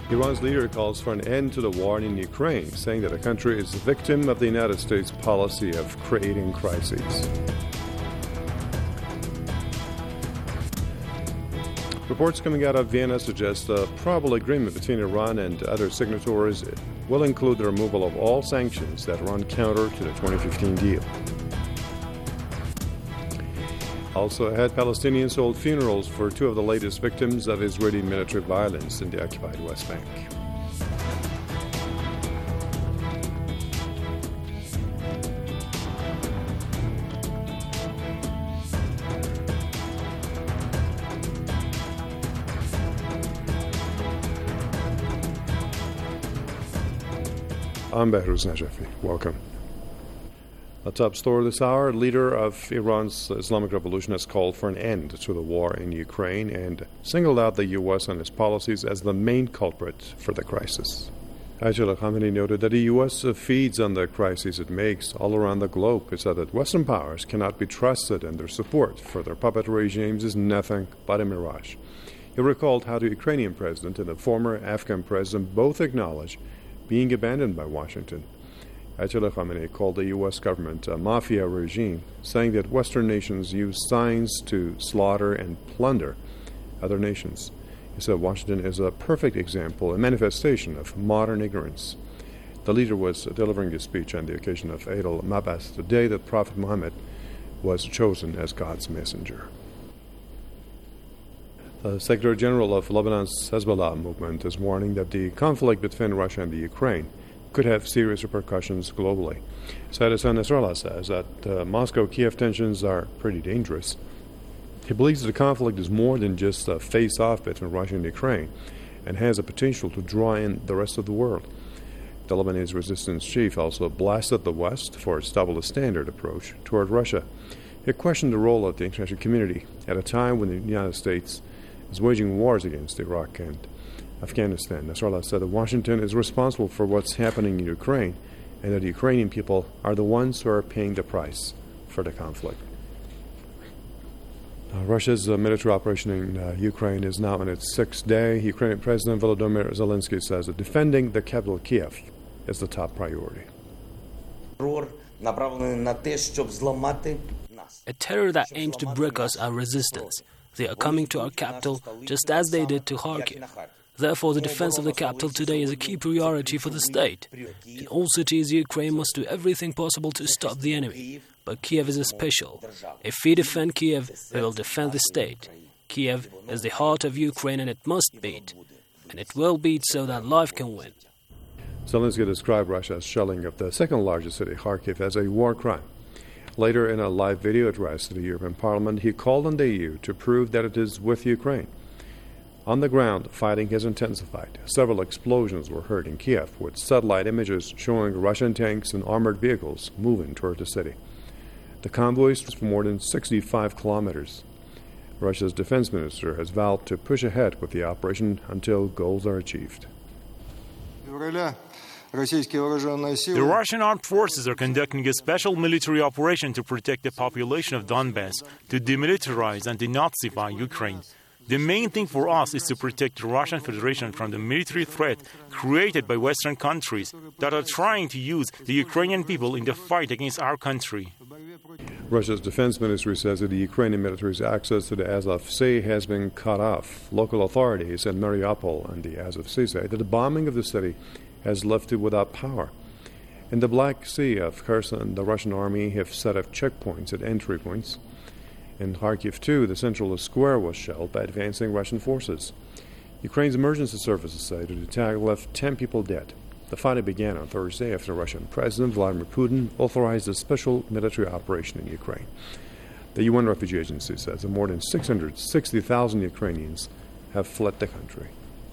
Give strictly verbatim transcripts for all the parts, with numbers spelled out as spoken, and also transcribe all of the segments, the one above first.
Iran's leader calls for an end to the war in Ukraine, saying that the country is a victim of the United States' policy of creating crises. Reports coming out of Vienna suggest a probable agreement between Iran and other signatories will include the removal of all sanctions that run counter to the twenty fifteen deal. Also ahead, Palestinians hold funerals for two of the latest victims of Israeli military violence in the occupied West Bank. I'm Behruz Najafi. Welcome. A top story this hour, leader of Iran's Islamic Revolution has called for an end to the war in Ukraine and singled out the U S and its policies as the main culprit for the crisis. Ayatollah Khamenei noted that the U S feeds on the crises it makes all around the globe. He said that Western powers cannot be trusted and their support for their puppet regimes is nothing but a mirage. He recalled how the Ukrainian president and the former Afghan president both acknowledged being abandoned by Washington. Ayatollah Khamenei called the U S government a mafia regime, saying that Western nations use science to slaughter and plunder other nations. He said Washington is a perfect example, a manifestation of modern ignorance. The leader was delivering his speech on the occasion of Eid al-Mab'ath, the day that Prophet Muhammad was chosen as God's messenger. The Secretary General of Lebanon's Hezbollah movement is warning that the conflict between Russia and the Ukraine could have serious repercussions globally. Said Hassan Nasrallah says that uh, Moscow-Kiev tensions are pretty dangerous. He believes that the conflict is more than just a face-off between Russia and Ukraine and has a potential to draw in the rest of the world. The Lebanese resistance chief also blasted the West for its double-standard approach toward Russia. He questioned the role of the international community at a time when the United States is waging wars against Iraq and Afghanistan. Nasrallah said that Washington is responsible for what's happening in Ukraine and that the Ukrainian people are the ones who are paying the price for the conflict. Uh, Russia's uh, military operation in uh, Ukraine is now in its sixth day. Ukrainian President Volodymyr Zelensky says that defending the capital Kiev is the top priority. A terror that aims to break us our resistance. They are coming to our capital just as they did to Kharkiv. Therefore, the defense of the capital today is a key priority for the state. In all cities, Ukraine must do everything possible to stop the enemy. But Kiev is special. If we defend Kiev, we will defend the state. Kiev is the heart of Ukraine and it must beat. And it will beat so that life can win. Zelensky described Russia's shelling of the second largest city, Kharkiv, as a war crime. Later, in a live video address to the European Parliament, he called on the E U to prove that it is with Ukraine. On the ground, fighting has intensified. Several explosions were heard in Kiev, with satellite images showing Russian tanks and armored vehicles moving toward the city. The convoys for more than sixty-five kilometers. Russia's defense minister has vowed to push ahead with the operation until goals are achieved. The Russian armed forces are conducting a special military operation to protect the population of Donbass, to demilitarize and denazify Ukraine. The main thing for us is to protect the Russian Federation from the military threat created by Western countries that are trying to use the Ukrainian people in the fight against our country. Russia's defense ministry says that the Ukrainian military's access to the Azov Sea has been cut off. Local authorities in Mariupol and the Azov Sea say that the bombing of the city has left it without power. In the Black Sea of Kherson, the Russian army have set up checkpoints at entry points. In Kharkiv, too, the central square was shelled by advancing Russian forces. Ukraine's emergency services say that the attack left ten people dead. The fighting began on Thursday after Russian President Vladimir Putin authorized a special military operation in Ukraine. The U N Refugee Agency says that more than six hundred sixty thousand Ukrainians have fled the country.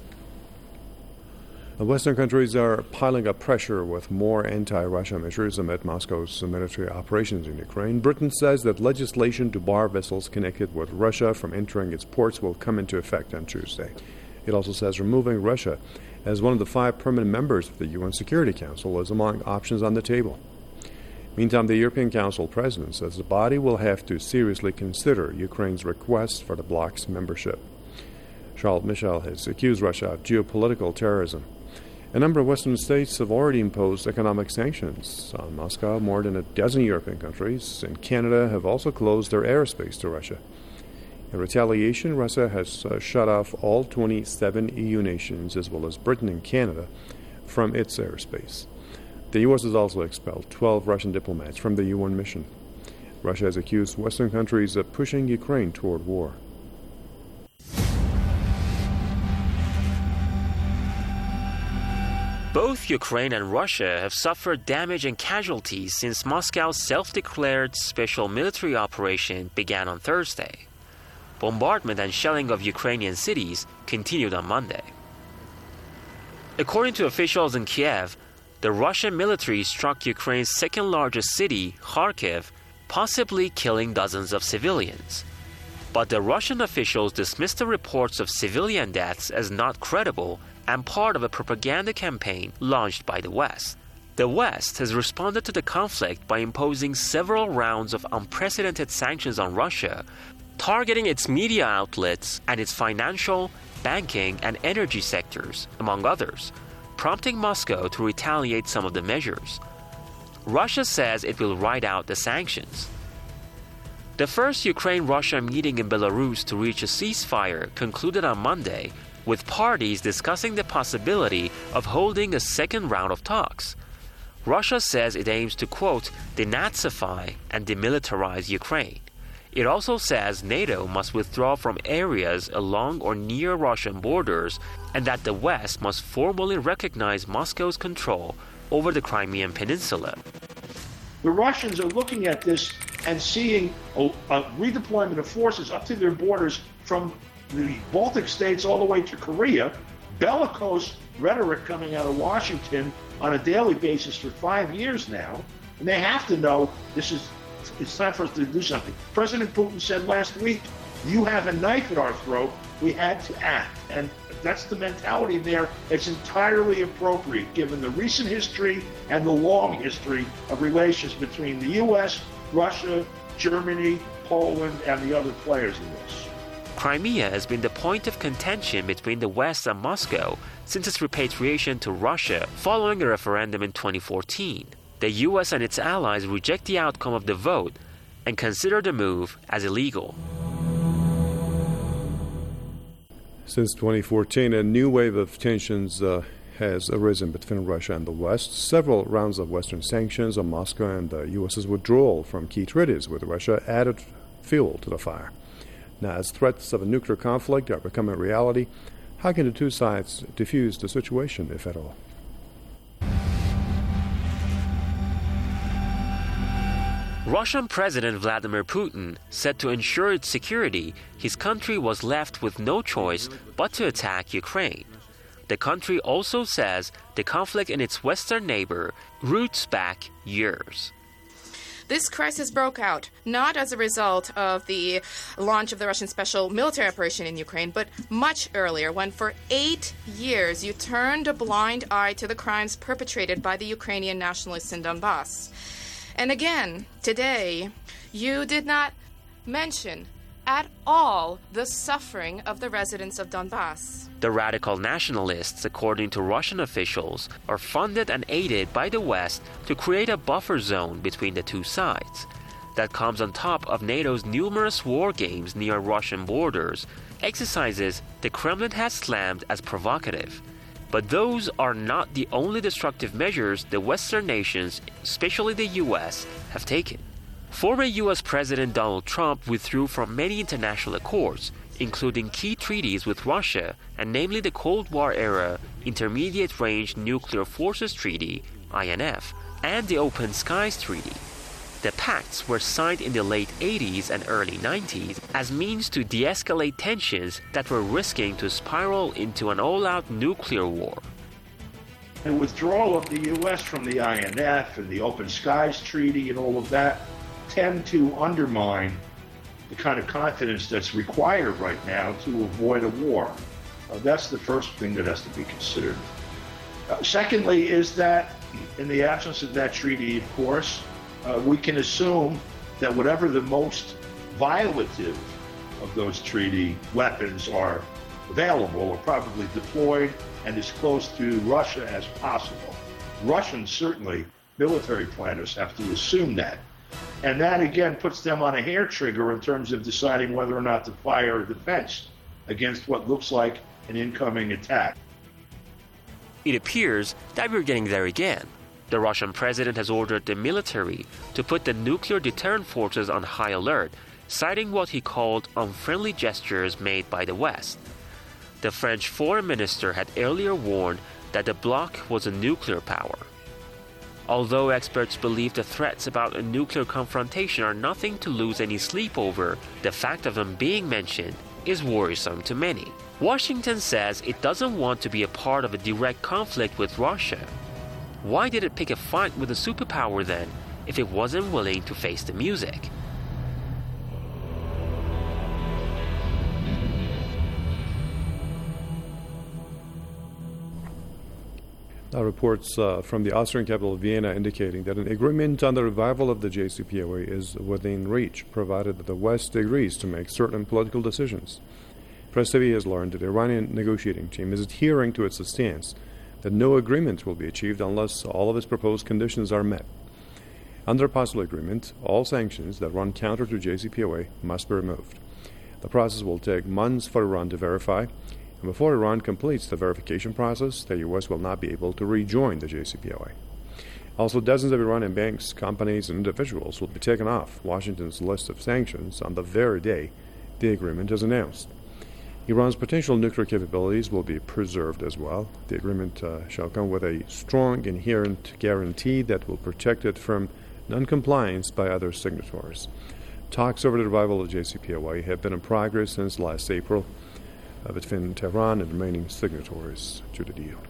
The Western countries are piling up pressure with more anti-Russia measures amid Moscow's military operations in Ukraine. Britain says that legislation to bar vessels connected with Russia from entering its ports will come into effect on Tuesday. It also says removing Russia as one of the five permanent members of the U N Security Council is among options on the table. Meantime, the European Council president says the body will have to seriously consider Ukraine's request for the bloc's membership. Charles Michel has accused Russia of geopolitical terrorism. A number of Western states have already imposed economic sanctions on Moscow. More than a dozen European countries and Canada have also closed their airspace to Russia. In retaliation, Russia has uh, shut off all twenty-seven E U nations, as well as Britain and Canada, from its airspace. The U S has also expelled twelve Russian diplomats from the U N mission. Russia has accused Western countries of pushing Ukraine toward war. Both Ukraine and Russia have suffered damage and casualties since Moscow's self-declared special military operation began on Thursday. Bombardment and shelling of Ukrainian cities continued on Monday. According to officials in Kiev, the Russian military struck Ukraine's second-largest city, Kharkiv, possibly killing dozens of civilians. But the Russian officials dismissed the reports of civilian deaths as not credible and part of a propaganda campaign launched by the West. The West has responded to the conflict by imposing several rounds of unprecedented sanctions on Russia, targeting its media outlets and its financial, banking, and energy sectors, among others, prompting Moscow to retaliate some of the measures. Russia says it will ride out the sanctions. The first Ukraine-Russia meeting in Belarus to reach a ceasefire concluded on Monday, with parties discussing the possibility of holding a second round of talks. Russia says it aims to, quote, denazify and demilitarize Ukraine. It also says NATO must withdraw from areas along or near Russian borders and that the West must formally recognize Moscow's control over the Crimean Peninsula. The Russians are looking at this and seeing a, a redeployment of forces up to their borders from the Baltic states all the way to Korea, bellicose rhetoric coming out of Washington on a daily basis for five years now, and they have to know this is it's time for us to do something. President Putin said last week, you have a knife at our throat, we had to act. And that's the mentality there. It's entirely appropriate given the recent history and the long history of relations between the U S, Russia, Germany, Poland, and the other players in this. Crimea has been the point of contention between the West and Moscow since its repatriation to Russia following a referendum in twenty fourteen. The U S and its allies reject the outcome of the vote and consider the move as illegal. Since twenty fourteen, a new wave of tensions uh, has arisen between Russia and the West. Several rounds of Western sanctions on Moscow and the U S's withdrawal from key treaties with Russia added fuel to the fire. Now, as threats of a nuclear conflict are becoming a reality, how can the two sides defuse the situation, if at all? Russian President Vladimir Putin said to ensure its security, his country was left with no choice but to attack Ukraine. The country also says the conflict in its western neighbor roots back years. This crisis broke out not as a result of the launch of the Russian special military operation in Ukraine, but much earlier, when for eight years you turned a blind eye to the crimes perpetrated by the Ukrainian nationalists in Donbass. And again, today, you did not mention at all the suffering of the residents of Donbass. The radical nationalists, according to Russian officials, are funded and aided by the West to create a buffer zone between the two sides. That comes on top of NATO's numerous war games near Russian borders, exercises the Kremlin has slammed as provocative. But those are not the only destructive measures the Western nations, especially the U S, have taken. Former U S President Donald Trump withdrew from many international accords, including key treaties with Russia, and namely the Cold War-era Intermediate Range Nuclear Forces Treaty, I N F, and the Open Skies Treaty. The pacts were signed in the late eighties and early nineties as means to de-escalate tensions that were risking to spiral into an all-out nuclear war. The withdrawal of the U S from the I N F and the Open Skies Treaty and all of that tend to undermine the kind of confidence that's required right now to avoid a war. Uh, that's the first thing that has to be considered. Uh, secondly is that in the absence of that treaty, of course, Uh, we can assume that whatever the most violative of those treaty weapons are available or probably deployed and as close to Russia as possible. Russians, certainly, military planners, have to assume that. And that, again, puts them on a hair trigger in terms of deciding whether or not to fire a defense against what looks like an incoming attack. It appears that we're getting there again. The Russian president has ordered the military to put the nuclear deterrent forces on high alert, citing what he called unfriendly gestures made by the West. The French foreign minister had earlier warned that the bloc was a nuclear power. Although experts believe the threats about a nuclear confrontation are nothing to lose any sleep over, the fact of them being mentioned is worrisome to many. Washington says it doesn't want to be a part of a direct conflict with Russia. Why did it pick a fight with a superpower then, if it wasn't willing to face the music? Now, reports uh, from the Austrian capital Vienna indicating that an agreement on the revival of the J C P O A is within reach, provided that the West agrees to make certain political decisions. Press T V has learned that the Iranian negotiating team is adhering to its stance that no agreement will be achieved unless all of its proposed conditions are met. Under a possible agreement, all sanctions that run counter to J C P O A must be removed. The process will take months for Iran to verify, and before Iran completes the verification process, the U S will not be able to rejoin the J C P O A. Also, dozens of Iranian banks, companies, and individuals will be taken off Washington's list of sanctions on the very day the agreement is announced. Iran's potential nuclear capabilities will be preserved as well. The agreement uh, shall come with a strong inherent guarantee that will protect it from non-compliance by other signatories. Talks over the revival of J C P O A have been in progress since last April uh, between Tehran and the remaining signatories to the deal.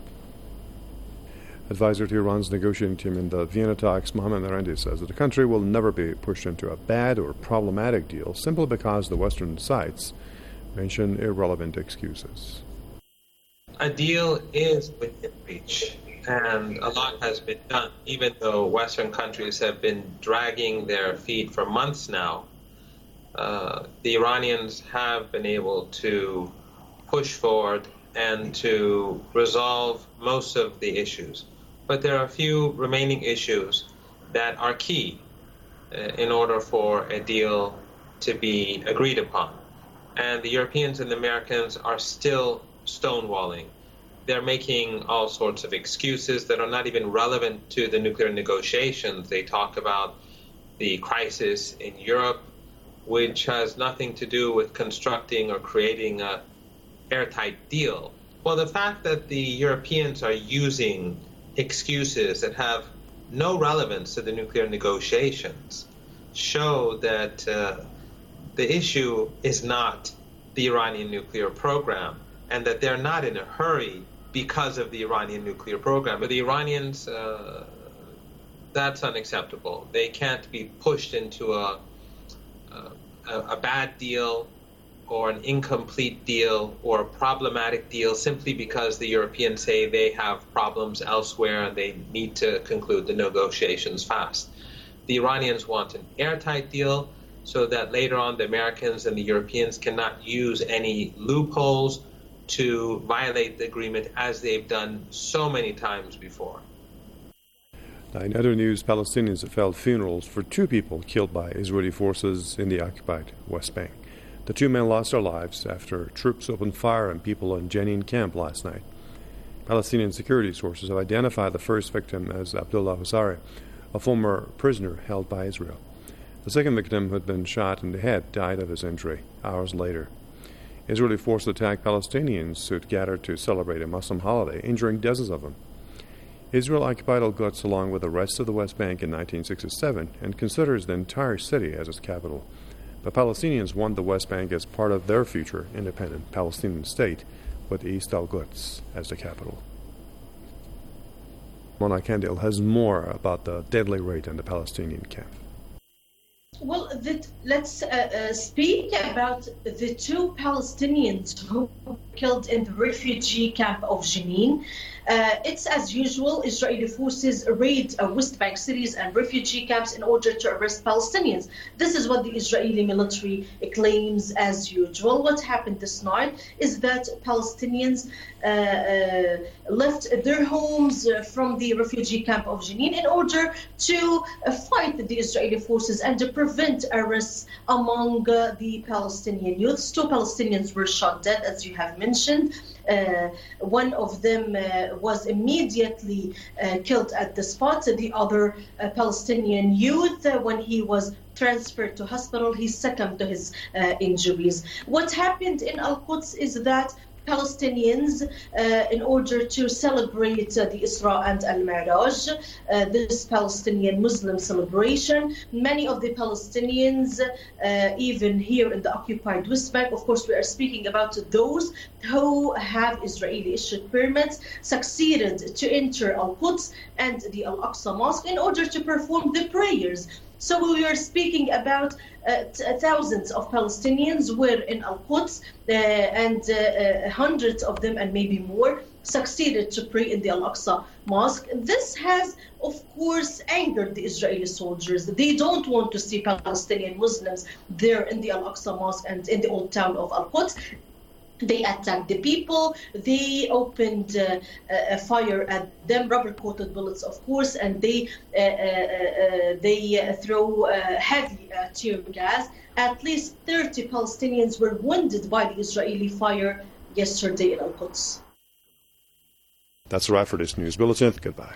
Advisor to Iran's negotiating team in the Vienna talks, Mohammad Narendi, says that the country will never be pushed into a bad or problematic deal simply because the Western sides mention irrelevant excuses. A deal is within reach, and a lot has been done, even though Western countries have been dragging their feet for months now. Uh, the Iranians have been able to push forward and to resolve most of the issues. But there are a few remaining issues that are key uh, in order for a deal to be agreed upon. And the Europeans and the Americans are still stonewalling. They're making all sorts of excuses that are not even relevant to the nuclear negotiations. They talk about the crisis in Europe, which has nothing to do with constructing or creating an airtight deal. Well, the fact that the Europeans are using excuses that have no relevance to the nuclear negotiations show that uh, the issue is not the Iranian nuclear program, and that they're not in a hurry because of the Iranian nuclear program. But the Iranians, uh, that's unacceptable. They can't be pushed into a, a, a bad deal or an incomplete deal or a problematic deal simply because the Europeans say they have problems elsewhere and they need to conclude the negotiations fast. The Iranians want an airtight deal so that later on the Americans and the Europeans cannot use any loopholes to violate the agreement as they've done so many times before. Now, in other news, Palestinians have held funerals for two people killed by Israeli forces in the occupied West Bank. The two men lost their lives after troops opened fire on people in Jenin camp last night. Palestinian security sources have identified the first victim as Abdullah Husari, a former prisoner held by Israel. The second victim, who had been shot in the head, died of his injury hours later. Israeli forces attacked Palestinians who had gathered to celebrate a Muslim holiday, injuring dozens of them. Israel occupied Al-Quds along with the rest of the West Bank in nineteen sixty-seven and considers the entire city as its capital. But Palestinians want the West Bank as part of their future independent Palestinian state, with East Al-Quds as the capital. Mona Kandil has more about the deadly raid on the Palestinian camp. Well, that, let's uh, uh, speak about the two Palestinians who were killed in the refugee camp of Jenin. Uh, it's as usual, Israeli forces raid uh, West Bank cities and refugee camps in order to arrest Palestinians. This is what the Israeli military claims as usual. What happened this night is that Palestinians uh, uh, left their homes uh, from the refugee camp of Jenin in order to uh, fight the Israeli forces and to prevent arrests among uh, the Palestinian youths. Two Palestinians were shot dead, as you have mentioned. Uh, one of them uh, was immediately uh, killed at the spot. The other uh, Palestinian youth, uh, when he was transferred to hospital, he succumbed to his uh, injuries. What happened in Al-Quds is that Palestinians, uh, in order to celebrate uh, the Isra and Al-Mi'raj, uh, this Palestinian Muslim celebration, many of the Palestinians, uh, even here in the occupied West Bank, of course we are speaking about those who have Israeli-issued permits, succeeded to enter Al-Quds and the Al-Aqsa Mosque in order to perform the prayers. So we are speaking about uh, t- thousands of Palestinians were in Al-Quds uh, and uh, uh, hundreds of them and maybe more succeeded to pray in the Al-Aqsa Mosque. This has, of course, angered the Israeli soldiers. They don't want to see Palestinian Muslims there in the Al-Aqsa Mosque and in the old town of Al-Quds. They attacked the people, they opened uh, a fire at them, rubber-coated bullets, of course, and they uh, uh, uh, they uh, throw uh, heavy uh, tear gas. At least thirty Palestinians were wounded by the Israeli fire yesterday in Al-Quds. That's a wrap for this news bulletin. Goodbye.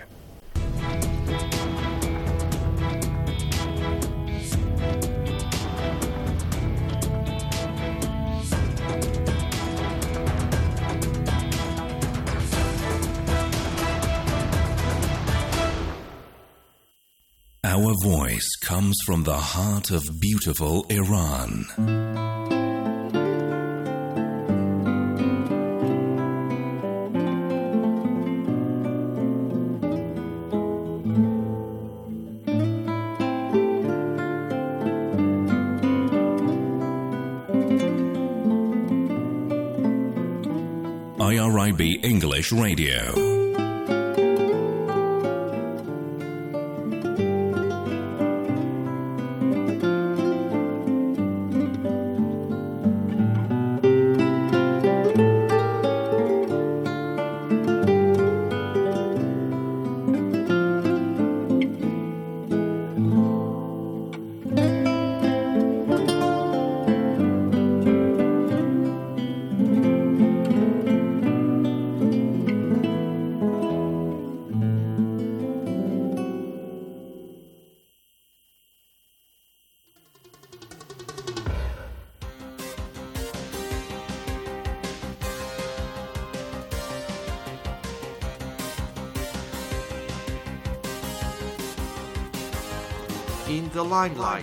Our voice comes from the heart of beautiful Iran. I R I B English Radio. In the limelight.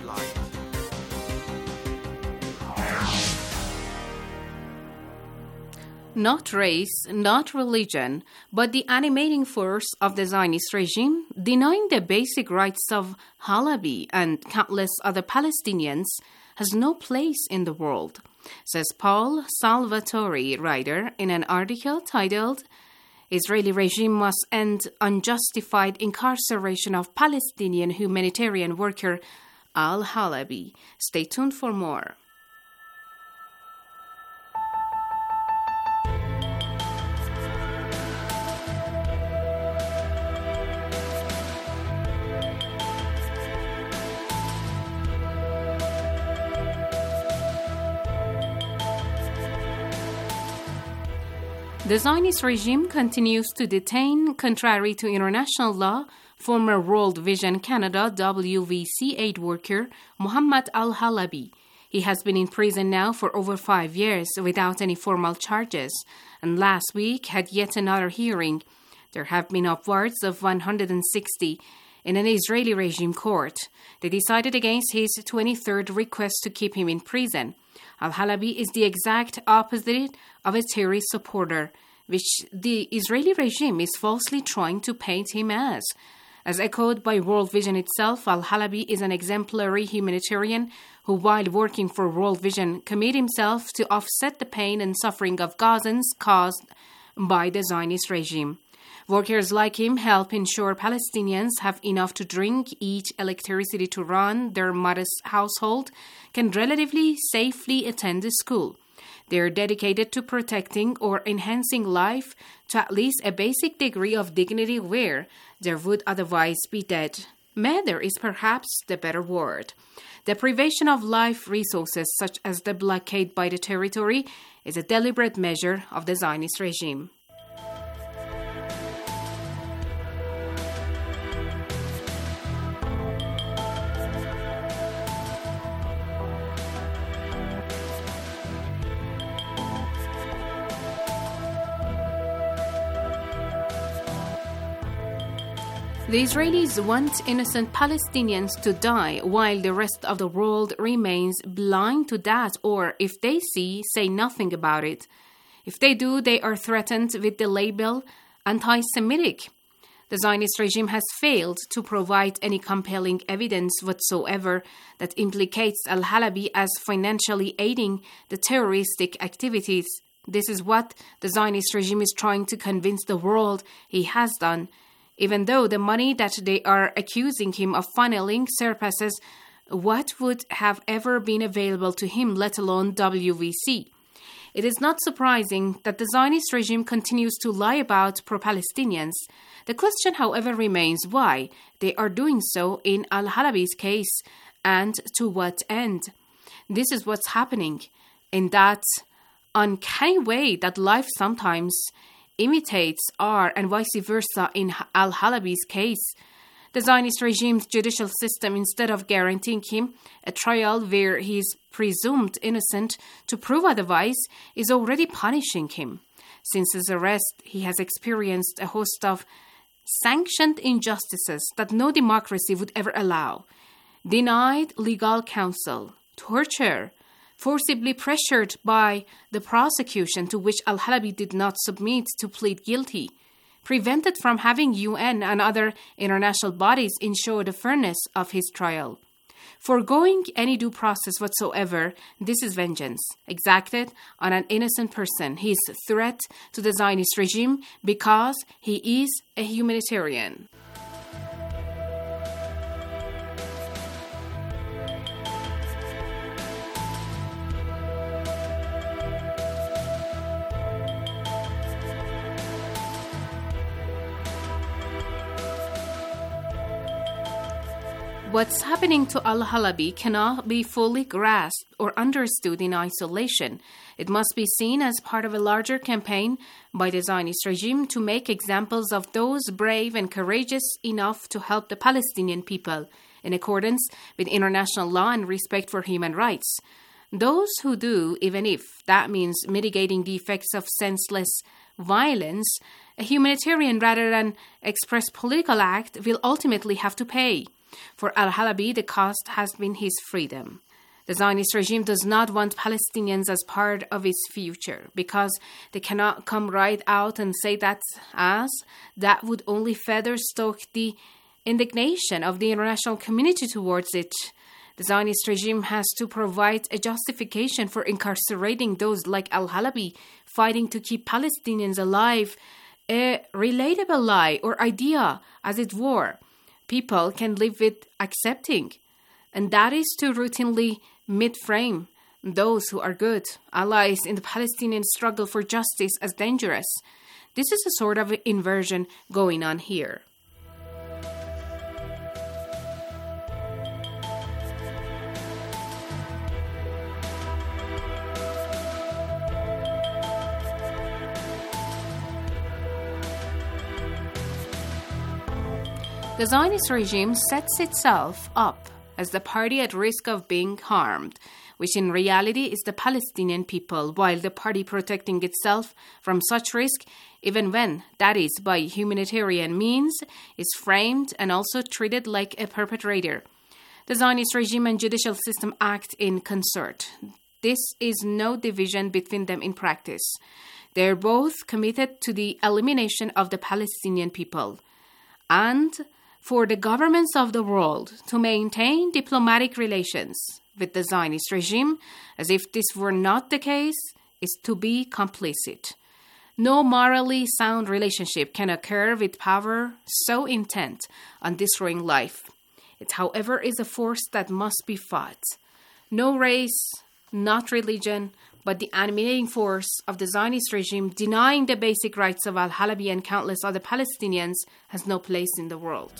Not race, not religion, but the animating force of the Zionist regime, denying the basic rights of Halabi and countless other Palestinians, has no place in the world, says Paul Salvatore Ryder in an article titled Israeli regime must end unjustified incarceration of Palestinian humanitarian worker Al-Halabi. Stay tuned for more. The Zionist regime continues to detain, contrary to international law, former World Vision Canada W V C aid worker Muhammad Al-Halabi. He has been in prison now for over five years without any formal charges, and last week had yet another hearing. There have been upwards of one hundred sixty in an Israeli regime court. They decided against his twenty-third request to keep him in prison. Al-Halabi is the exact opposite of a terrorist supporter, which the Israeli regime is falsely trying to paint him as. As echoed by World Vision itself, Al-Halabi is an exemplary humanitarian who, while working for World Vision, committed himself to offset the pain and suffering of Gazans caused by the Zionist regime. Workers like him help ensure Palestinians have enough to drink, eat, electricity to run their modest household, can relatively safely attend school. They are dedicated to protecting or enhancing life to at least a basic degree of dignity where there would otherwise be dead. Murder is perhaps the better word. The privation of life resources, such as the blockade by the territory, is a deliberate measure of the Zionist regime. The Israelis want innocent Palestinians to die while the rest of the world remains blind to that, or if they see, say nothing about it. If they do, they are threatened with the label anti-Semitic. The Zionist regime has failed to provide any compelling evidence whatsoever that implicates Al-Halabi as financially aiding the terroristic activities. This is what the Zionist regime is trying to convince the world he has done, even though the money that they are accusing him of funneling surpasses what would have ever been available to him, let alone W V C. It is not surprising that the Zionist regime continues to lie about pro-Palestinians. The question, however, remains why they are doing so in Al-Halabi's case and to what end. This is what's happening in that uncanny way that life sometimes imitates are, and vice versa in Al-Halabi's case. The Zionist regime's judicial system, instead of guaranteeing him a trial where he is presumed innocent to prove otherwise, is already punishing him. Since his arrest, he has experienced a host of sanctioned injustices that no democracy would ever allow. Denied legal counsel, torture, forcibly pressured by the prosecution to which Al-Halabi did not submit to plead guilty, prevented from having U N and other international bodies ensure the fairness of his trial. Foregoing any due process whatsoever, this is vengeance exacted on an innocent person. He is a threat to the Zionist regime because he is a humanitarian. What's happening to Al-Halabi cannot be fully grasped or understood in isolation. It must be seen as part of a larger campaign by the Zionist regime to make examples of those brave and courageous enough to help the Palestinian people in accordance with international law and respect for human rights. Those who do, even if that means mitigating the effects of senseless violence, a humanitarian rather than express political act will ultimately have to pay. For Al-Halabi, the cost has been his freedom. The Zionist regime does not want Palestinians as part of its future because they cannot come right out and say that, as that would only further stoke the indignation of the international community towards it. The Zionist regime has to provide a justification for incarcerating those like Al-Halabi fighting to keep Palestinians alive, a relatable lie or idea, as it were, people can live with accepting, and that is to routinely mid-frame those who are good allies in the Palestinian struggle for justice as dangerous. This is a sort of inversion going on here. The Zionist regime sets itself up as the party at risk of being harmed, which in reality is the Palestinian people, while the party protecting itself from such risk, even when that is by humanitarian means, is framed and also treated like a perpetrator. The Zionist regime and judicial system act in concert. This is no division between them in practice. They are both committed to the elimination of the Palestinian people. And for the governments of the world to maintain diplomatic relations with the Zionist regime, as if this were not the case, is to be complicit. No morally sound relationship can occur with power so intent on destroying life. It, however, is a force that must be fought. No race, not religion, but the animating force of the Zionist regime denying the basic rights of al-Halabi and countless other Palestinians has no place in the world.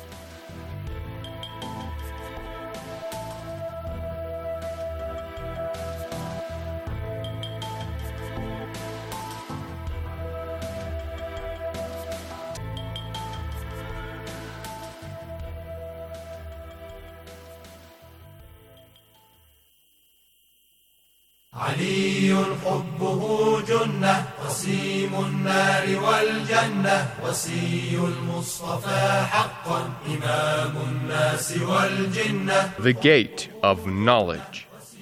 علي حبه جنة وسيم النار والجنة وسي المصطفى حقا إمام الناس والجنة. The Gate of Knowledge.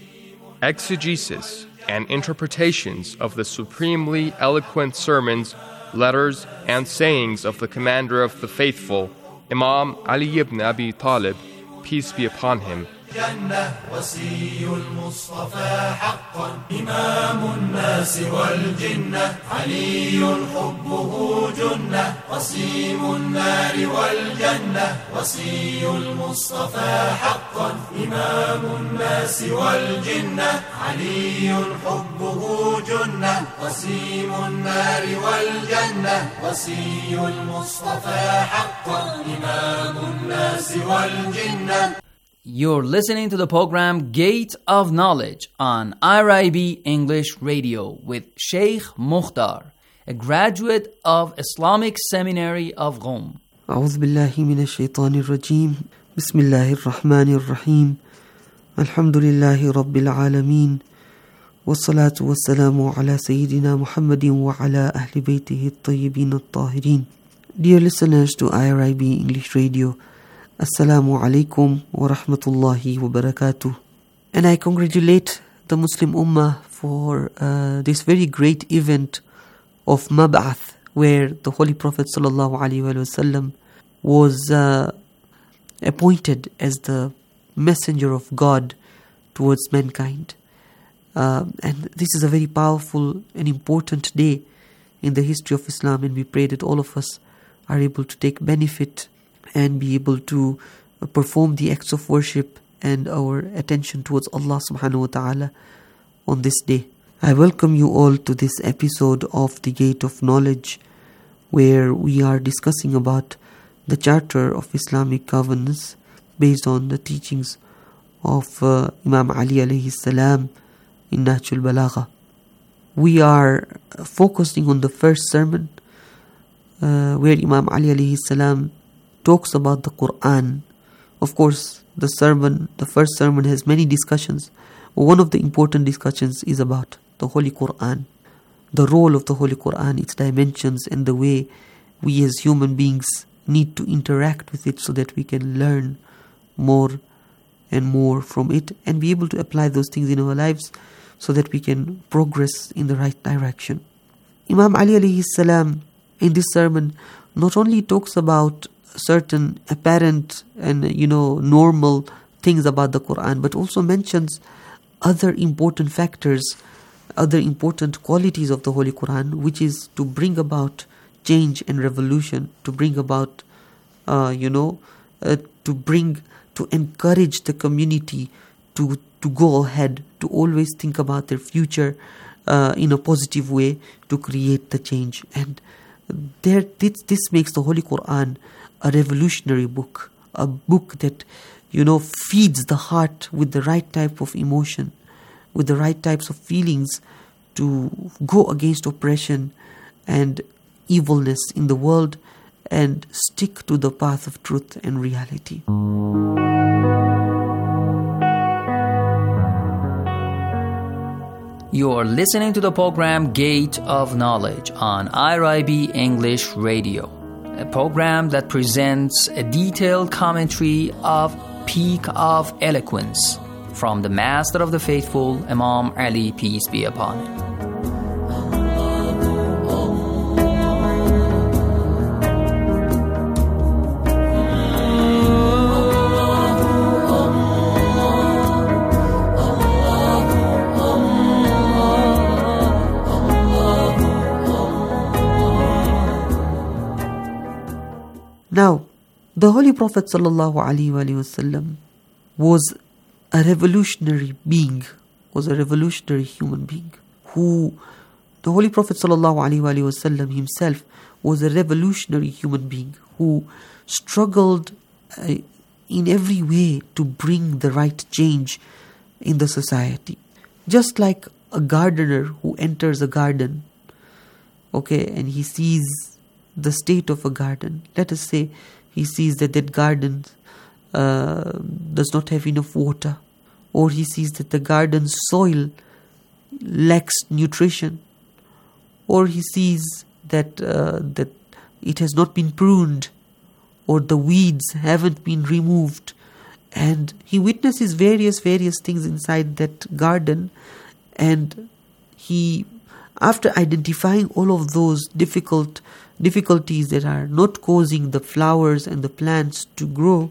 Exegesis and interpretations of the supremely eloquent sermons, letters, and sayings of the Commander of the Faithful, Imam Ali ibn Abi Talib, peace be upon him. جنة وسي المصطفى حقا إمام الناس والجنة علي حبه جنة وسيم النار والجنة وسي المصطفى حقا إمام الناس والجنة علي حبه جنة وسيم النار والجنة وسي المصطفى حقا إمام الناس والجنة. You're listening to the program Gate of Knowledge on I R I B English Radio with Sheikh Mukhtar, a graduate of Islamic Seminary of Qom. أعوذ بالله من الشيطان الرجيم بسم الله الرحمن الرحيم الحمد لله رب العالمين والصلاة والسلام على سيدنا محمد وعلى أهل بيته الطيبين الطاهرين. Dear listeners to I R I B English Radio, Assalamu alaikum wa rahmatullahi wa barakatuh. And I congratulate the Muslim Ummah for uh, this very great event of Mab'ath, where the Holy Prophet sallallahu alaihi wasallam was uh, appointed as the messenger of God towards mankind. Uh, and this is a very powerful and important day in the history of Islam, and we pray that all of us are able to take benefit and be able to perform the acts of worship and our attention towards Allah subhanahu wa ta'ala on this day. I welcome you all to this episode of The Gate of Knowledge, where we are discussing about the Charter of Islamic Governance based on the teachings of uh, Imam Ali alayhi salam in Nahjul Balagha. We are focusing on the first sermon uh, where Imam Ali alayhi salam talks about the Quran. Of course, the sermon, the first sermon has many discussions. One of the important discussions is about the Holy Quran, the role of the Holy Quran, its dimensions, and the way we as human beings need to interact with it so that we can learn more and more from it and be able to apply those things in our lives so that we can progress in the right direction. Imam Ali alayhi salam in this sermon not only talks about certain apparent and, you know, normal things about the Quran, but also mentions other important factors, other important qualities of the Holy Quran, which is to bring about change and revolution, to bring about, uh, you know, uh, to bring, to encourage the community to to go ahead, to always think about their future uh, in a positive way, to create the change. And there, this, this makes the Holy Quran a revolutionary book, a book that, you know, feeds the heart with the right type of emotion, with the right types of feelings to go against oppression and evilness in the world and stick to the path of truth and reality. You are listening to the program Gate of Knowledge on I R I B English Radio, a program that presents a detailed commentary of Peak of Eloquence from the Master of the Faithful, Imam Ali, peace be upon him. Now, the Holy Prophet ﷺ was a revolutionary being, was a revolutionary human being, who, the Holy Prophet ﷺ himself was a revolutionary human being who struggled uh, in every way to bring the right change in the society. Just like a gardener who enters a garden, okay, and he sees the state of a garden. Let us say he sees that that garden uh, does not have enough water, or he sees that the garden soil lacks nutrition, or he sees that uh, that it has not been pruned, or the weeds haven't been removed, and he witnesses various various things inside that garden, and he, after identifying all of those difficult difficulties that are not causing the flowers and the plants to grow,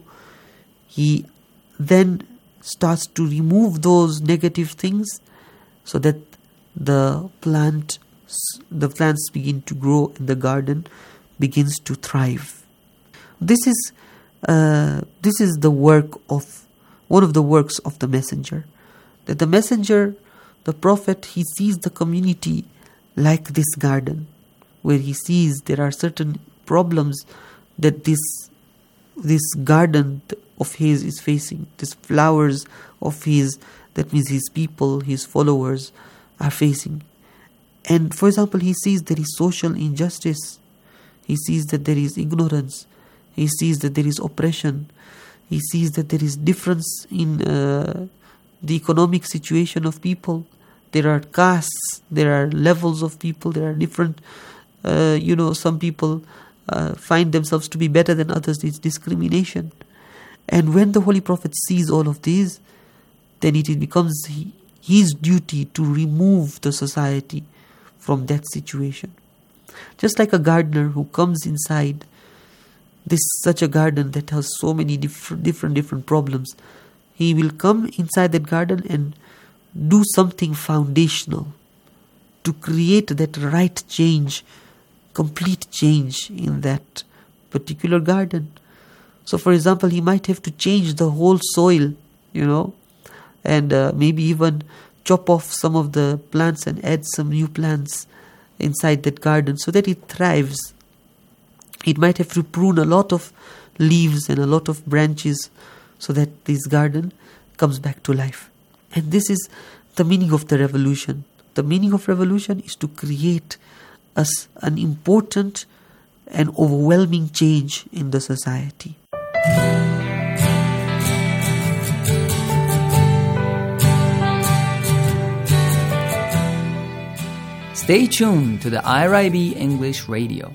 he then starts to remove those negative things so that the plant the plants begin to grow and the garden begins to thrive. This is uh, this is the work of one of the works of the messenger. That the messenger, the prophet, he sees the community like this garden, where he sees there are certain problems that this this garden of his is facing, these flowers of his, that means his people, his followers, are facing. And for example, he sees there is social injustice, he sees that there is ignorance, he sees that there is oppression, he sees that there is difference in uh, the economic situation of people. There are castes, there are levels of people, there are different, uh, you know, some people uh, find themselves to be better than others. It's discrimination. And when the Holy Prophet sees all of these, then it becomes his duty to remove the society from that situation. Just like a gardener who comes inside this such a garden that has so many different different different problems, he will come inside that garden and do something foundational to create that right change, complete change in that particular garden. So for example, he might have to change the whole soil, you know, and uh, maybe even chop off some of the plants and add some new plants inside that garden so that it thrives. It might have to prune a lot of leaves and a lot of branches so that this garden comes back to life. And this is the meaning of the revolution. The meaning of revolution is to create us an important and overwhelming change in the society. Stay tuned to the I R I B English Radio.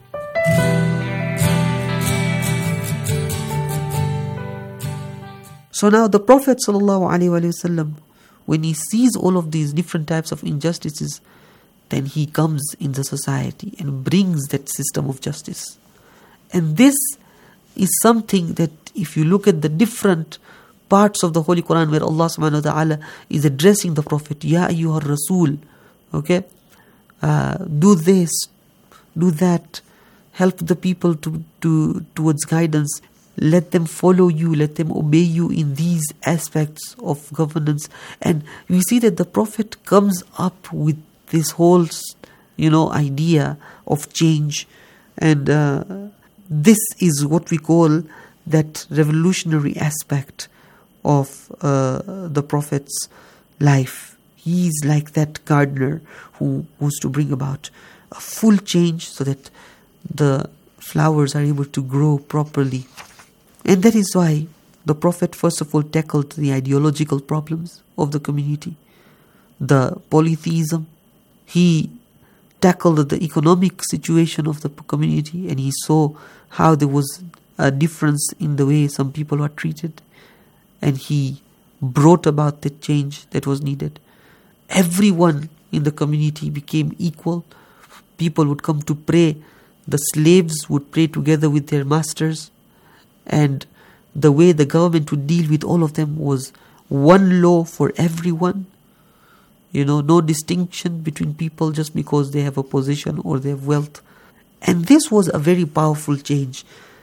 So now the Prophet ﷺ, when he sees all of these different types of injustices, then he comes in the society and brings that system of justice. And this is something that if you look at the different parts of the Holy Quran where Allah subhanahu wa ta'ala is addressing the Prophet, Ya ayyuhar Rasul, okay, uh, do this, do that, help the people to, to towards guidance, let them follow you, let them obey you in these aspects of governance. And we see that the Prophet comes up with this whole, you know, idea of change. And uh, this is what we call that revolutionary aspect of uh, the Prophet's life. He is like that gardener who wants to bring about a full change so that the flowers are able to grow properly. And that is why the Prophet first of all tackled the ideological problems of the community, the polytheism. He tackled the economic situation of the community, and he saw how there was a difference in the way some people were treated, and he brought about the change that was needed. Everyone in the community became equal. People would come to pray. The slaves would pray together with their masters. And the way the government would deal with all of them was one law for everyone. You know, no distinction between people just because they have a position or they have wealth. And this was a very powerful change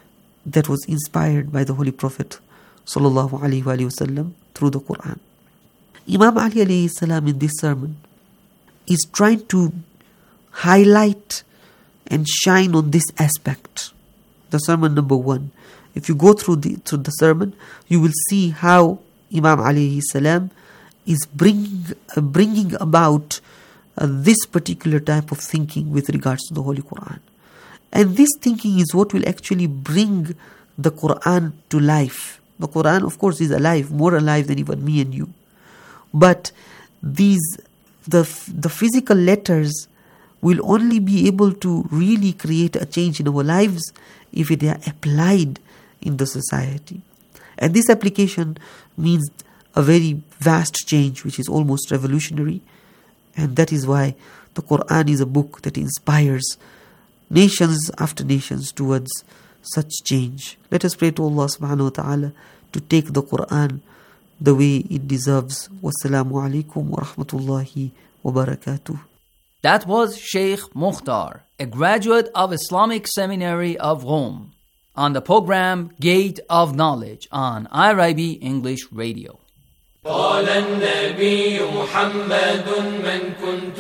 that was inspired by the Holy Prophet sallallahu alaihi wasallam through the Quran. Imam Ali alayhi salam in this sermon is trying to highlight and shine on this aspect. The sermon number one. If you go through the through the sermon, you will see how Imam alayhi salam is bringing uh, bringing about uh, this particular type of thinking with regards to the Holy Quran. And this thinking is what will actually bring the Quran to life. The Quran, of course, is alive, more alive than even me and you. But these the the physical letters will only be able to really create a change in our lives if they are applied in the society. And this application means a very vast change, which is almost revolutionary. And that is why the Quran is a book that inspires nations after nations towards such change. Let us pray to Allah subhanahu wa ta'ala to take the Quran the way it deserves. Wassalamu alaikum wa rahmatullahi wa barakatuh. That was Sheikh Mukhtar, a graduate of Islamic Seminary of Rome, on the program Gate of Knowledge on I R I B English Radio. قال النبي محمد من كنت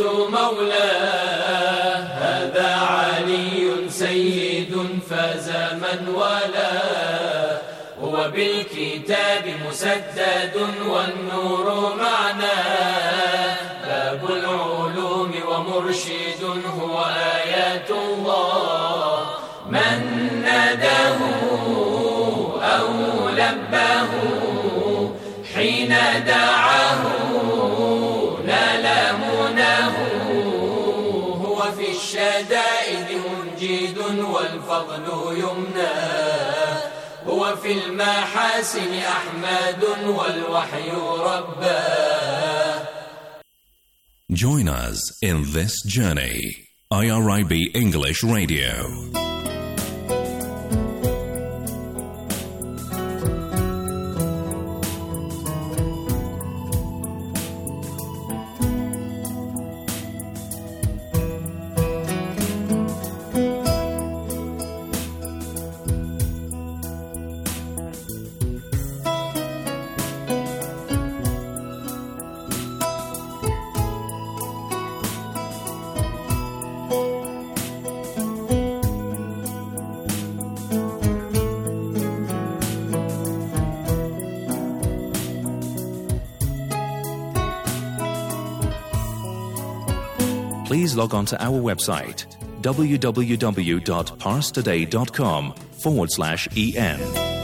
مولاه هذا علي سيد فاز من والاه هو بالكتاب مسدد والنور معناه باب العلوم ومرشد هو آيات الله من ناداه أو لباه حين دعاه نال مناه هو في الشدائد منجد والفضل يمناه هو في المحاسن أحمد والوحي رباه. Join us in this journey. I R I B English Radio. Please log on to our website www.parstoday.com forward slash en.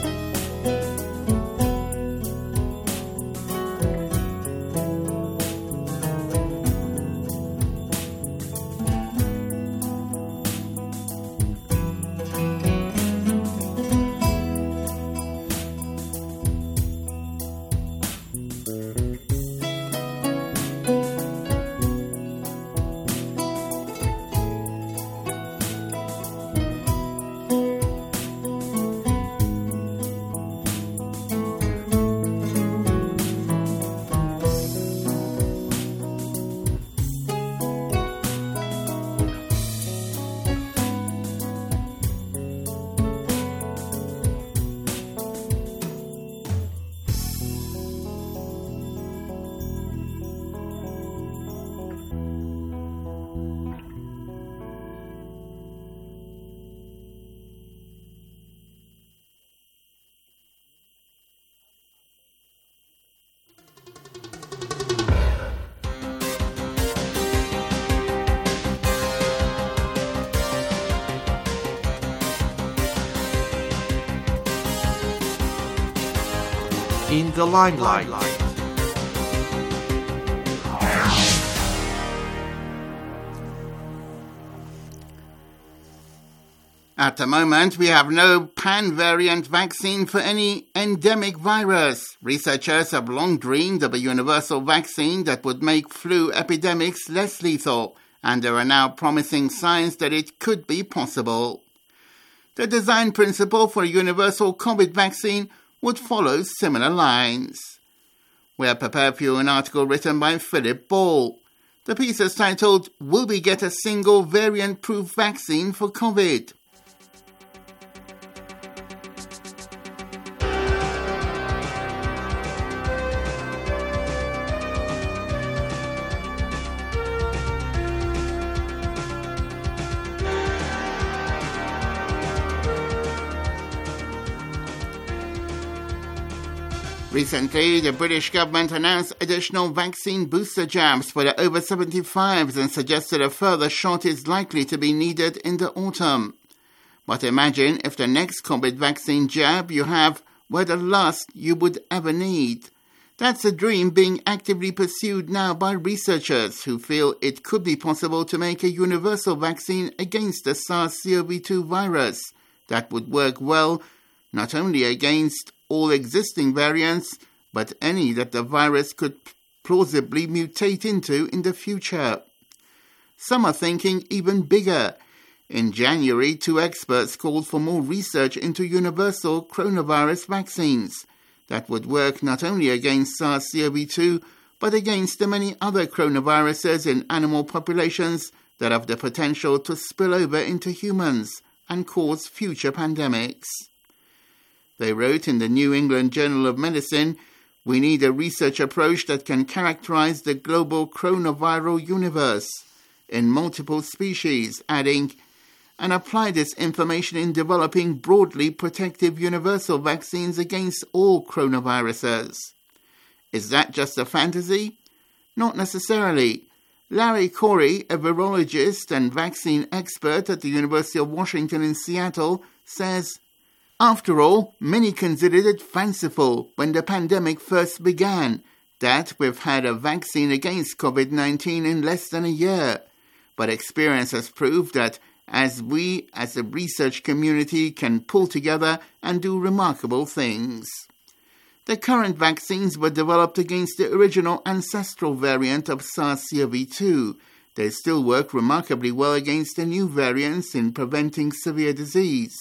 In the limelight. At the moment, we have no pan-variant vaccine for any endemic virus. Researchers have long dreamed of a universal vaccine that would make flu epidemics less lethal, and there are now promising signs that it could be possible. The design principle for a universal COVID vaccine would follow similar lines. We have prepared for you an article written by Philip Ball. The piece is titled, Will We Get a Single Variant-Proof Vaccine for COVID? Recently, the British government announced additional vaccine booster jabs for the over seventy-fives and suggested a further shot is likely to be needed in the autumn. But imagine if the next COVID vaccine jab you have were the last you would ever need. That's a dream being actively pursued now by researchers who feel it could be possible to make a universal vaccine against the SARS-C o V two virus that would work well not only against all existing variants, but any that the virus could plausibly mutate into in the future. Some are thinking even bigger. In January, two experts called for more research into universal coronavirus vaccines that would work not only against SARS-C o V two, but against the many other coronaviruses in animal populations that have the potential to spill over into humans and cause future pandemics. They wrote in the New England Journal of Medicine, "We need a research approach that can characterize the global coronavirus universe in multiple species," adding, "and apply this information in developing broadly protective universal vaccines against all coronaviruses." Is that just a fantasy? Not necessarily. Larry Corey, a virologist and vaccine expert at the University of Washington in Seattle, says, "After all, many considered it fanciful when the pandemic first began, that we've had a vaccine against COVID nineteen in less than a year. But experience has proved that as we, as a research community, can pull together and do remarkable things." The current vaccines were developed against the original ancestral variant of SARS-C o V two. They still work remarkably well against the new variants in preventing severe disease.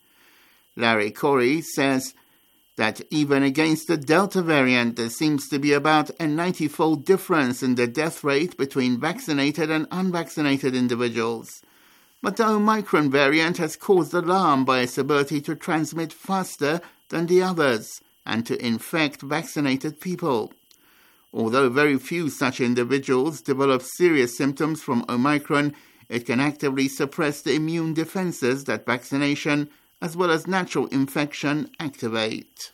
Larry Corey says that even against the Delta variant, there seems to be about a ninety-fold difference in the death rate between vaccinated and unvaccinated individuals. But the Omicron variant has caused alarm by its ability to transmit faster than the others and to infect vaccinated people. Although very few such individuals develop serious symptoms from Omicron, it can actively suppress the immune defenses that vaccination as well as natural infection activate.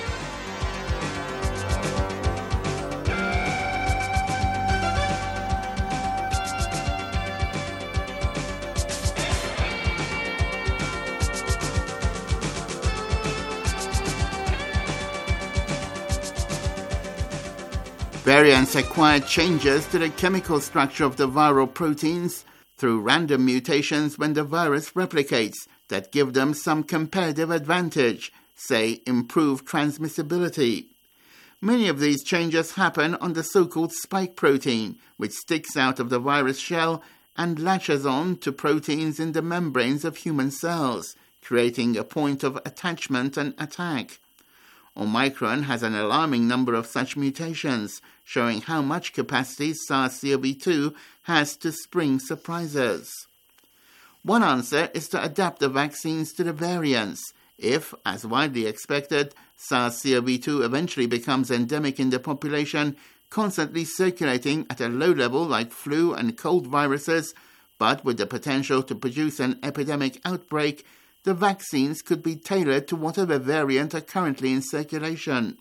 Variants acquire changes to the chemical structure of the viral proteins through random mutations when the virus replicates that give them some comparative advantage, say improved transmissibility. Many of these changes happen on the so-called spike protein, which sticks out of the virus shell and latches on to proteins in the membranes of human cells, creating a point of attachment and attack. Omicron has an alarming number of such mutations, showing how much capacity SARS-C o V two has to spring surprises. One answer is to adapt the vaccines to the variants. If, as widely expected, SARS-C o V two eventually becomes endemic in the population, constantly circulating at a low level like flu and cold viruses, but with the potential to produce an epidemic outbreak, the vaccines could be tailored to whatever variant are currently in circulation.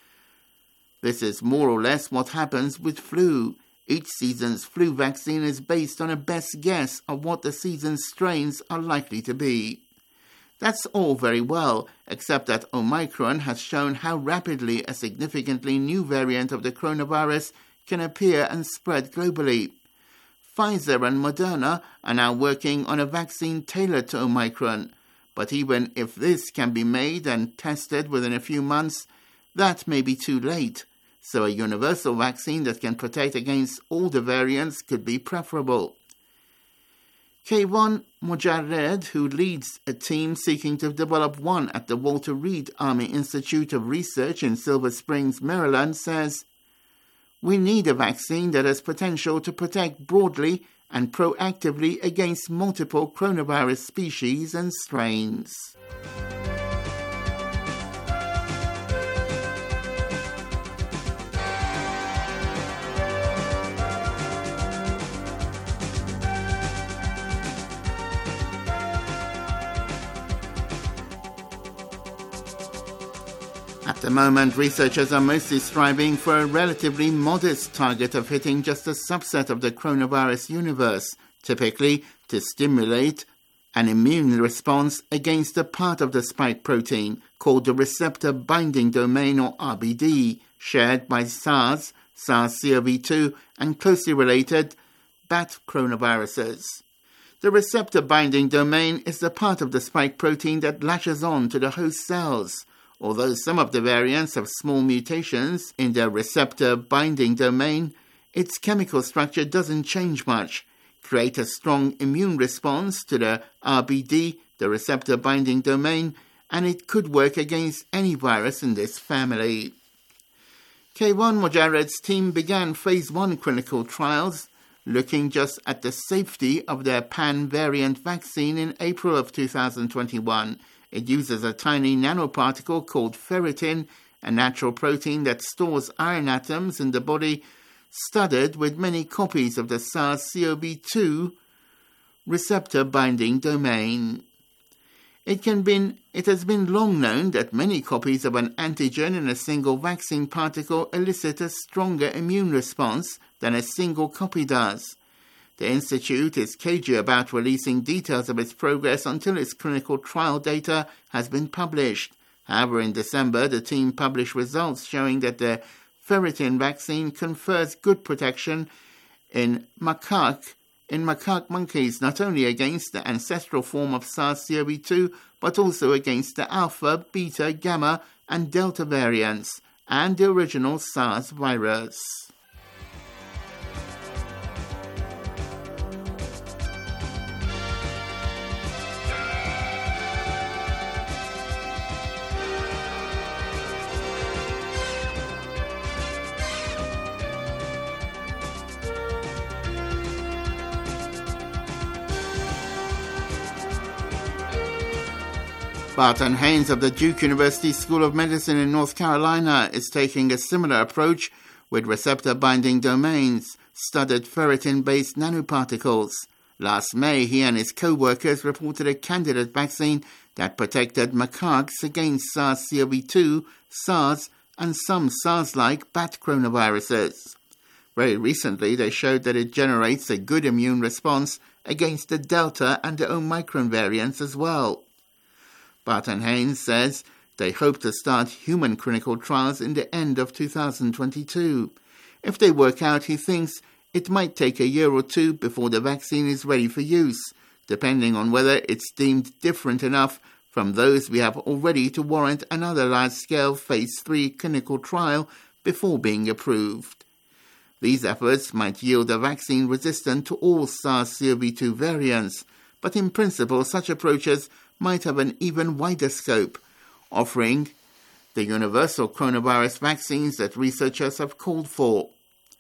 This is more or less what happens with flu. Each season's flu vaccine is based on a best guess of what the season's strains are likely to be. That's all very well, except that Omicron has shown how rapidly a significantly new variant of the coronavirus can appear and spread globally. Pfizer and Moderna are now working on a vaccine tailored to Omicron. But even if this can be made and tested within a few months, that may be too late. So a universal vaccine that can protect against all the variants could be preferable. Kayvon Mojarred, who leads a team seeking to develop one at the Walter Reed Army Institute of Research in Silver Springs, Maryland, says, "We need a vaccine that has potential to protect broadly and proactively against multiple coronavirus species and strains." At the moment, researchers are mostly striving for a relatively modest target of hitting just a subset of the coronavirus universe, typically to stimulate an immune response against a part of the spike protein called the receptor binding domain, or R B D, shared by SARS, SARS-C o V two, and closely related bat coronaviruses. The receptor binding domain is the part of the spike protein that latches on to the host cells. Although some of the variants have small mutations in their receptor binding domain, its chemical structure doesn't change much, create a strong immune response to the R B D, the receptor binding domain, and it could work against any virus in this family. Keyvan Mojarred's team began phase one clinical trials, looking just at the safety of their pan-variant vaccine in April of two thousand twenty-one. It uses a tiny nanoparticle called ferritin, a natural protein that stores iron atoms in the body, studded with many copies of the SARS-C o V two receptor binding domain. It can been, it has been long known that many copies of an antigen in a single vaccine particle elicit a stronger immune response than a single copy does. The Institute is cagey about releasing details of its progress until its clinical trial data has been published. However, in December, the team published results showing that the ferritin vaccine confers good protection in macaque, in macaque monkeys, not only against the ancestral form of SARS-C o V two, but also against the alpha, beta, gamma, and delta variants, and the original SARS virus. Barton Haynes of the Duke University School of Medicine in North Carolina is taking a similar approach with receptor-binding domains, studded ferritin-based nanoparticles. Last May, he and his co-workers reported a candidate vaccine that protected macaques against SARS-C o V two, SARS, and some SARS-like bat coronaviruses. Very recently, they showed that it generates a good immune response against the Delta and the Omicron variants as well. Barton Haynes says they hope to start human clinical trials in the end of two thousand twenty-two. If they work out, he thinks it might take a year or two before the vaccine is ready for use, depending on whether it's deemed different enough from those we have already to warrant another large-scale phase three clinical trial before being approved. These efforts might yield a vaccine resistant to all SARS-C o V two variants, but in principle such approaches might have an even wider scope, offering the universal coronavirus vaccines that researchers have called for.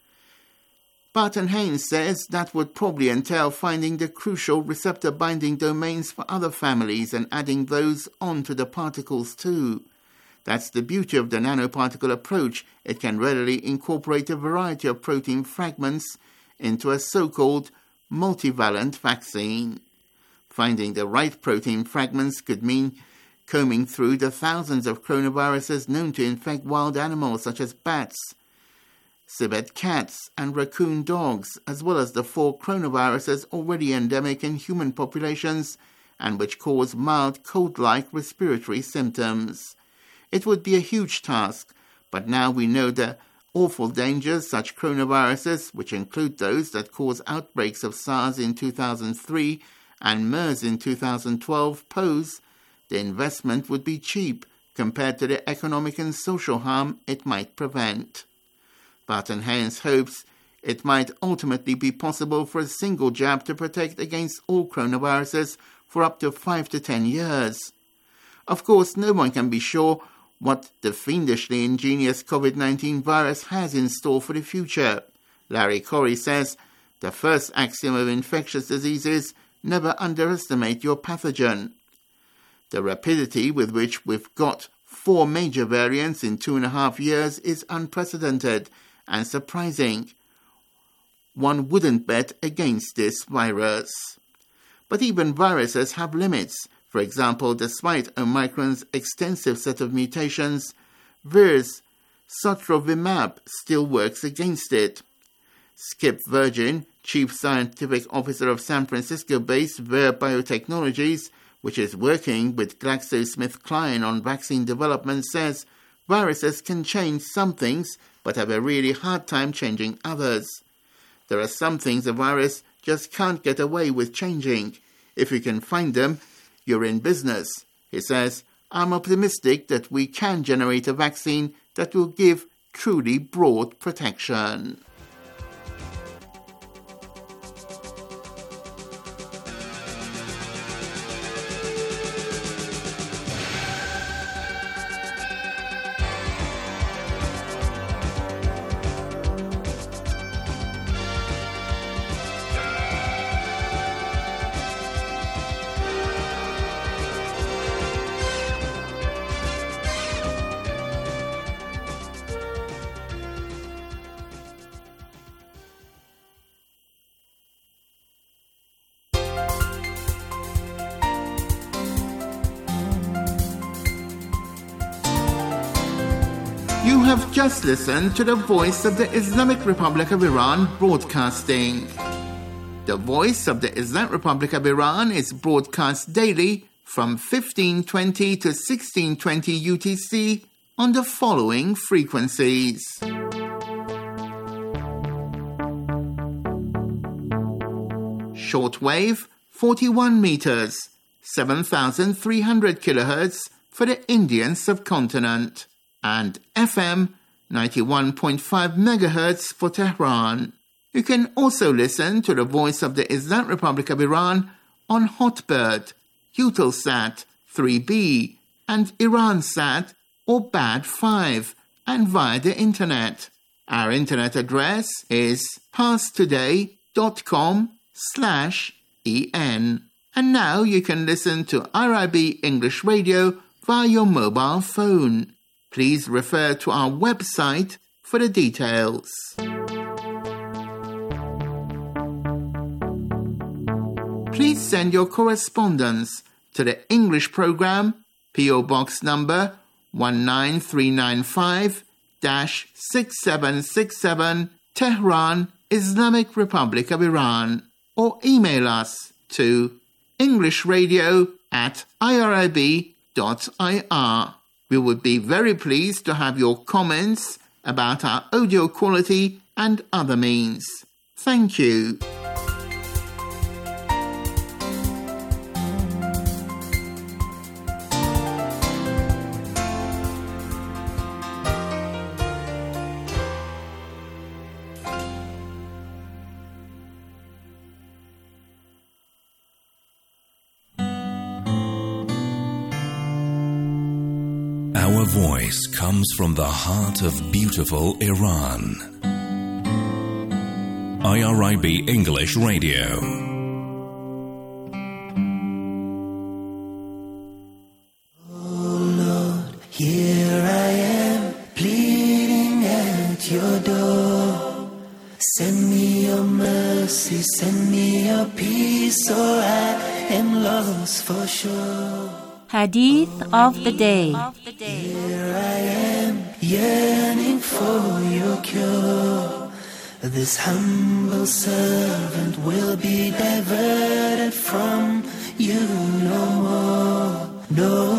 Barton Haynes says that would probably entail finding the crucial receptor-binding domains for other families and adding those onto the particles too. That's the beauty of the nanoparticle approach. It can readily incorporate a variety of protein fragments into a so-called multivalent vaccine. Finding the right protein fragments could mean combing through the thousands of coronaviruses known to infect wild animals such as bats, civet cats, and raccoon dogs, as well as the four coronaviruses already endemic in human populations and which cause mild cold-like respiratory symptoms. It would be a huge task, but now we know the awful dangers such coronaviruses, which include those that cause outbreaks of SARS in two thousand three and MERS in two thousand twelve, pose. The investment would be cheap compared to the economic and social harm it might prevent. Barton Haynes hopes it might ultimately be possible for a single jab to protect against all coronaviruses for up to five to ten years. Of course, no one can be sure what the fiendishly ingenious COVID nineteen virus has in store for the future. Larry Corey says the first axiom of infectious diseases: never underestimate your pathogen. The rapidity with which we've got four major variants in two and a half years is unprecedented and surprising. One wouldn't bet against this virus. But even viruses have limits. For example, despite Omicron's extensive set of mutations, virus, sotrovimab, still works against it. Skip Virgin, Chief Scientific Officer of San Francisco-based Vir Biotechnologies, which is working with GlaxoSmithKline on vaccine development, says viruses can change some things but have a really hard time changing others. There are some things a virus just can't get away with changing. If you can find them, you're in business. He says, I'm optimistic that we can generate a vaccine that will give truly broad protection. You have just listened to the Voice of the Islamic Republic of Iran broadcasting. The Voice of the Islamic Republic of Iran is broadcast daily from fifteen twenty to sixteen twenty U T C on the following frequencies. Shortwave forty-one meters, seven thousand three hundred kilohertz for the Indian subcontinent, and F M ninety-one point five megahertz for Tehran. You can also listen to the Voice of the Islamic Republic of Iran on Hotbird, Eutelsat three B, and Iransat or B A D five, and via the internet. Our internet address is parstoday.com slash en. And now you can listen to I R I B English Radio via your mobile phone. Please refer to our website for the details. Please send your correspondence to the English program, P O Box number one nine three nine five, six seven six seven, Tehran, Islamic Republic of Iran, or email us to englishradio at irib dot I R. We would be very pleased to have your comments about our audio quality and other means. Thank you. Our voice comes from the heart of beautiful Iran. I R I B English Radio. Oh Lord, here I am, pleading at your door. Send me your mercy, send me your peace, or I am lost for sure. Hadith of the day. Here I am, yearning for your cure. This humble servant will be diverted from you no more, no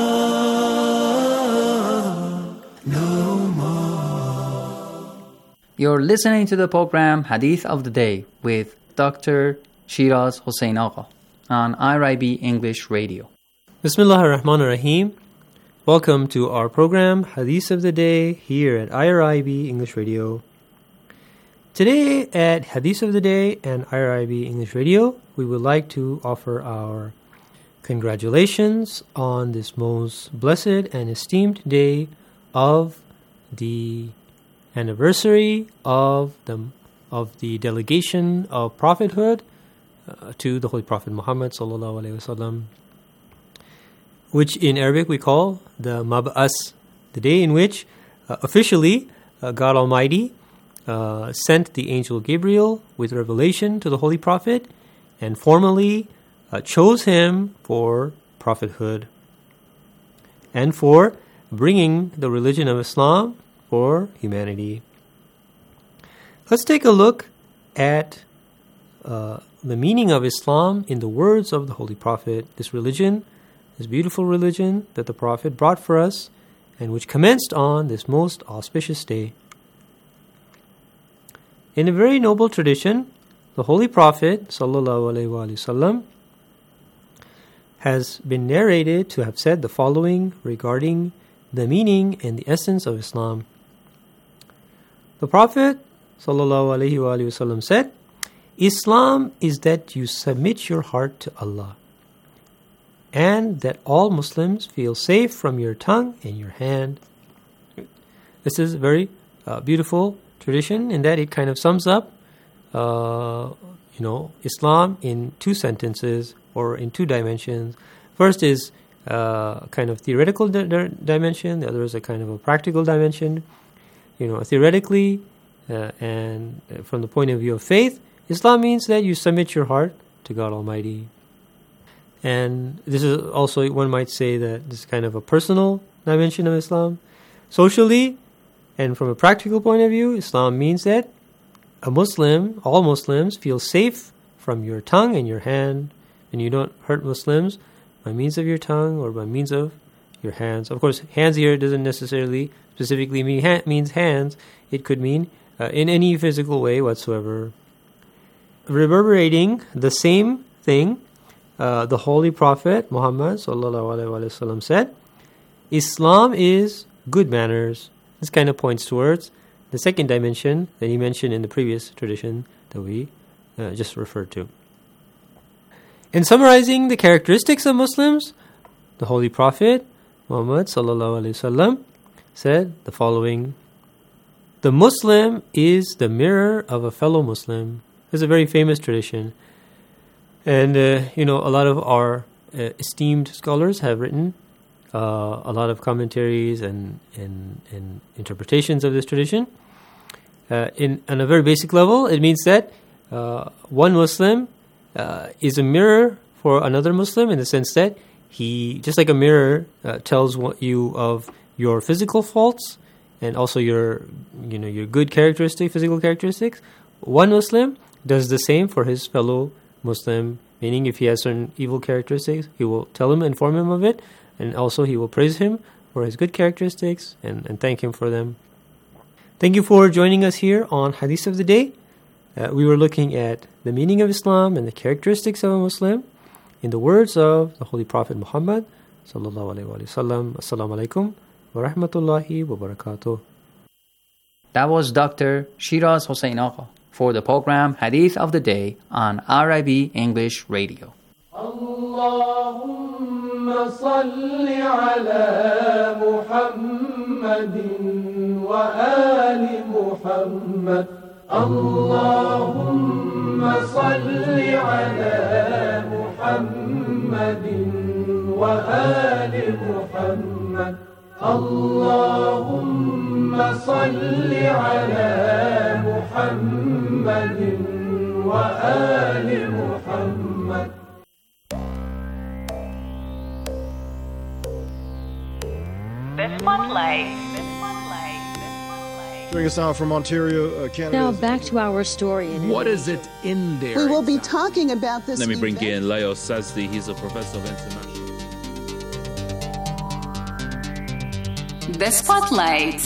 more, no more. You're listening to the program Hadith of the Day with Doctor Shiraz Hossein Agha on I R I B English Radio. Bismillah ar-Rahman ar-Rahim. Welcome to our program, Hadith of the Day, here at I R I B English Radio. Today at Hadith of the Day and I R I B English Radio, we would like to offer our congratulations on this most blessed and esteemed day of the anniversary of the, of the delegation of prophethood uh, to the Holy Prophet Muhammad sallallahu alaihi wasallam, which in Arabic we call the Mab'as, the day in which uh, officially uh, God Almighty uh, sent the angel Gabriel with revelation to the Holy Prophet and formally uh, chose him for prophethood and for bringing the religion of Islam for humanity. Let's take a look at uh, the meaning of Islam in the words of the Holy Prophet. This religion, this beautiful religion that the Prophet brought for us and which commenced on this most auspicious day. In a very noble tradition, the Holy Prophet sallallahu alaihi wasallam has been narrated to have said the following regarding the meaning and the essence of Islam. The Prophet sallallahu alaihi wasallam said, Islam is that you submit your heart to Allah, and that all Muslims feel safe from your tongue and your hand. This is a very uh, beautiful tradition in that it kind of sums up, uh, you know, Islam in two sentences or in two dimensions. First is uh, kind of theoretical di- di- dimension. The other is a kind of a practical dimension. You know, theoretically uh, and from the point of view of faith, Islam means that you submit your heart to God Almighty. And this is also, one might say that this is kind of a personal dimension of Islam. Socially, and from a practical point of view, Islam means that a Muslim, all Muslims, feel safe from your tongue and your hand, and you don't hurt Muslims by means of your tongue or by means of your hands. Of course, hands here doesn't necessarily specifically mean ha- means hands. It could mean uh, in any physical way whatsoever. Reverberating the same thing, uh, the Holy Prophet Muhammad sallallahu alaihi wasallam said, Islam is good manners. This kind of points towards the second dimension that he mentioned in the previous tradition that we uh, just referred to. In summarizing the characteristics of Muslims, the Holy Prophet Muhammad sallallahu alaihi wasallam said the following: the Muslim is the mirror of a fellow Muslim. This is a very famous tradition, and uh, you know, a lot of our uh, esteemed scholars have written uh, a lot of commentaries and, and and interpretations of this tradition. Uh, in on a very basic level, it means that uh, one Muslim uh, is a mirror for another Muslim in the sense that he, just like a mirror, uh, tells what you of your physical faults and also your, you know, your good characteristic, physical characteristics. One Muslim does the same for his fellow Muslim, meaning if he has certain evil characteristics, he will tell him, inform him of it, and also he will praise him for his good characteristics and, and thank him for them. Thank you for joining us here on Hadith of the Day. Uh, we were looking at the meaning of Islam and the characteristics of a Muslim in the words of the Holy Prophet Muhammad sallallahu alaihi wasallam. Assalamu alaikum wa rahmatullahi wa barakatuh. That was Doctor Shiraz Hossein Agha for the program Hadith of the Day on R I B English Radio. Allahumma salli ala Muhammadin wa ali Muhammad. Allahumma salli ala Muhammadin wa ali Muhammad. Allahumma salli ala Muhammadin wa ali Muhammad. The Spotlight. Joining us now from Ontario, uh, Canada. Now back to our story. In what is it in there? We will be talking about this. Let me bring event. in Leo Sazdi. He's a professor of international. The Spotlight.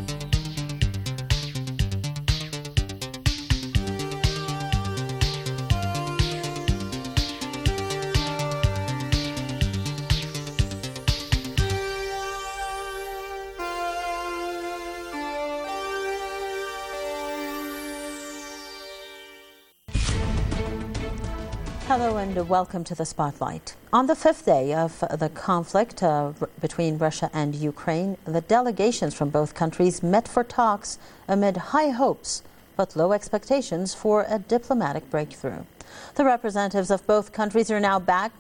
Hello and welcome to the Spotlight. On the fifth day of the conflict uh, r- between Russia and Ukraine, the delegations from both countries met for talks amid high hopes but low expectations for a diplomatic breakthrough. The representatives of both countries are now back